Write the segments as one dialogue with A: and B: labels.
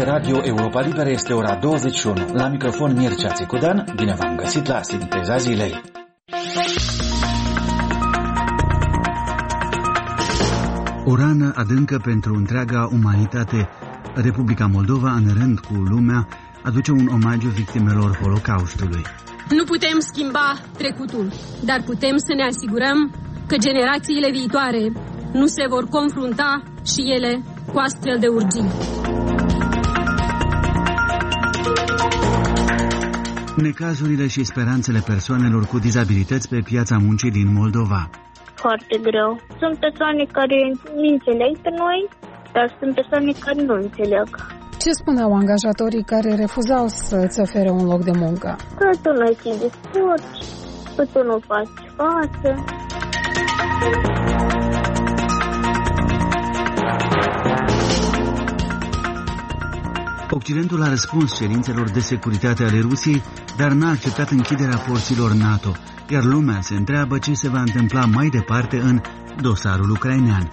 A: ascultați Radio Europa Liberă, este ora 21. La microfon Mircea Țicudan, bine v-am găsit la Sinteza Zilei.
B: O rană adâncă pentru întreaga umanitate. Republica Moldova, în rând cu lumea, aduce un omagiu victimelor Holocaustului.
C: Nu putem schimba trecutul, dar putem să ne asigurăm că generațiile viitoare nu se vor confrunta și ele cu astfel de urgii.
B: Necazurile și speranțele persoanelor cu dizabilități pe piața muncii din Moldova.
D: Foarte greu. Sunt persoane care nu înțeleg pe noi, dar sunt persoane care nu înțeleg.
E: Ce spuneau angajatorii care refuzau să-ți ofere un loc de muncă?
D: Că tu nu ai timp de sport, că tu nu faci față.
B: Occidentul a răspuns cerințelor de securitate ale Rusiei, dar n-a acceptat închiderea porților NATO, iar lumea se întreabă ce se va întâmpla mai departe în dosarul ucrainean.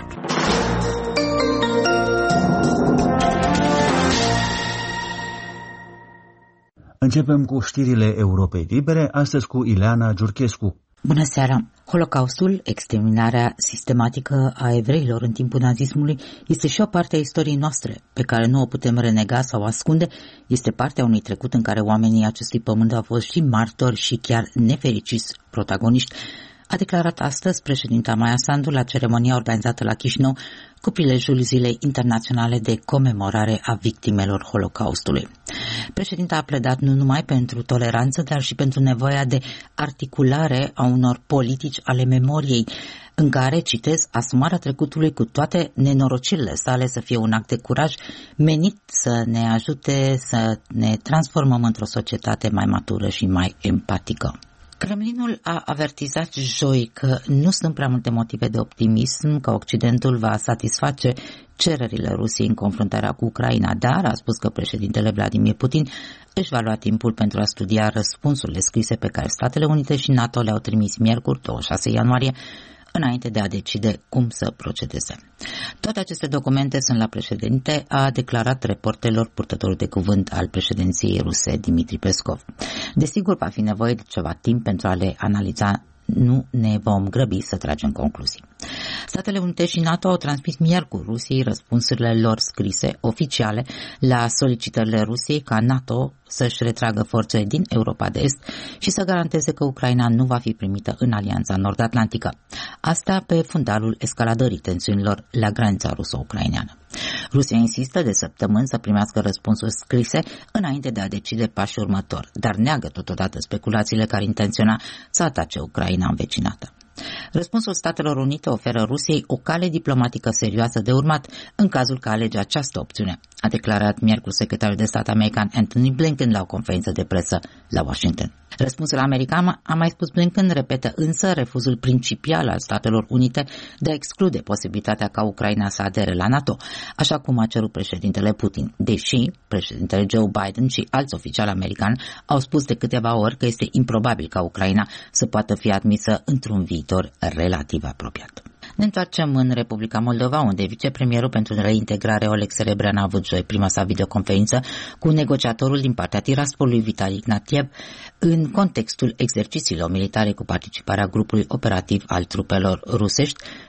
B: Începem cu știrile Europei Libere, astăzi cu Ileana Giurchescu.
F: Bună seara! Holocaustul, exterminarea sistematică a evreilor în timpul nazismului, este și o parte a istoriei noastre, pe care nu o putem renega sau ascunde. Este partea unui trecut în care oamenii acestui pământ au fost și martori și chiar nefericiți protagoniști, a declarat astăzi președinta Maia Sandu la ceremonia organizată la Chișinău cu prilejul Zilei Internaționale de Comemorare a Victimelor Holocaustului. Președinta a pledat nu numai pentru toleranță, dar și pentru nevoia de articulare a unor politici ale memoriei, în care, citez, asumarea trecutului cu toate nenorocirile sale să fie un act de curaj menit să ne ajute să ne transformăm într-o societate mai matură și mai empatică. Kremlinul a avertizat joi că nu sunt prea multe motive de optimism că Occidentul va satisface cererile Rusiei în confruntarea cu Ucraina, dar a spus că președintele Vladimir Putin își va lua timpul pentru a studia răspunsurile scrise pe care Statele Unite și NATO le-au trimis miercuri, 26 ianuarie, înainte de a decide cum să procedeze. Toate aceste documente sunt la președinte, a declarat reporterilor purtătorul de cuvânt al președinției ruse, Dmitri Peskov. Desigur, va fi nevoie de ceva timp pentru a le analiza. Nu ne vom grăbi să tragem concluzii. Statele Unite și NATO au transmis miercuri Rusiei răspunsurile lor scrise, oficiale, la solicitările Rusiei ca NATO să-și retragă forțele din Europa de Est și să garanteze că Ucraina nu va fi primită în Alianța Nord-Atlantică. Asta pe fundalul escaladării tensiunilor la granița ruso-ucraineană. Rusia insistă de săptămâni să primească răspunsuri scrise înainte de a decide pașii următori, dar neagă totodată speculațiile care intenționa să atace Ucraina învecinată. Răspunsul Statelor Unite oferă Rusiei o cale diplomatică serioasă de urmat în cazul că alege această opțiune, a declarat miercuri secretarul de stat american Antony Blinken la o conferință de presă la Washington. Răspunsul american, a mai spus Blinken, repetă însă refuzul principial al Statelor Unite de a exclude posibilitatea ca Ucraina să adere la NATO, așa cum a cerut președintele Putin, deși președintele Joe Biden și alți oficiali americani au spus de câteva ori că este improbabil ca Ucraina să poată fi admisă într-un viitor relativ apropiat. Ne întoarcem în Republica Moldova, unde vicepremierul pentru reintegrare Oleg Serebrean a avut joi prima sa videoconferință cu negociatorul din partea Tiraspolului Vitali Ignatiev în contextul exercițiilor militare cu participarea grupului operativ al trupelor rusești